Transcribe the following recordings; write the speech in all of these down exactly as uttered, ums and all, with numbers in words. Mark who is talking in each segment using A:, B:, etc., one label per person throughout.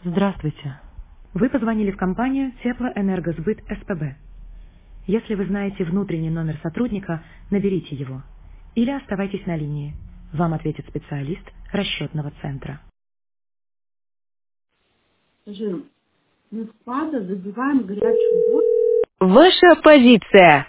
A: Здравствуйте. Вы позвонили в компанию Теплоэнергосбыт СПБ. Если вы знаете внутренний номер сотрудника, наберите его. Или оставайтесь на линии. Вам ответит специалист расчетного центра.
B: Скажи, мы в ПАДО забиваем горячую воду.
A: Ваша позиция.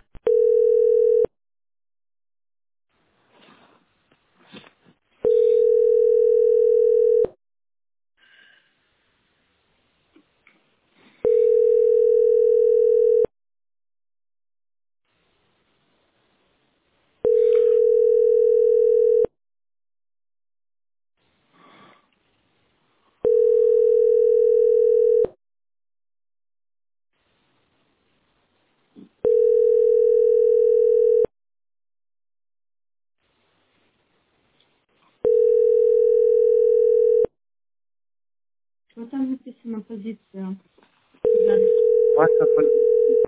B: Что там написано позиция? Рядом.
C: Ваша позиция.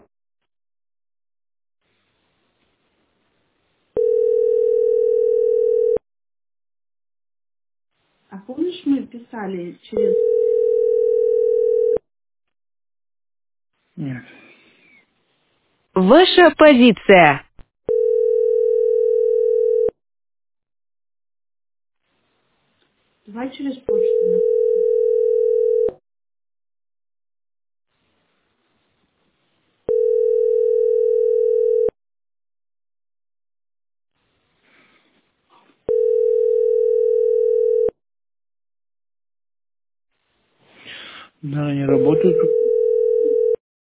B: А помнишь, мы писали через...
C: Нет.
A: Ваша позиция.
B: Давай через почту напишем.
C: Да, они работают.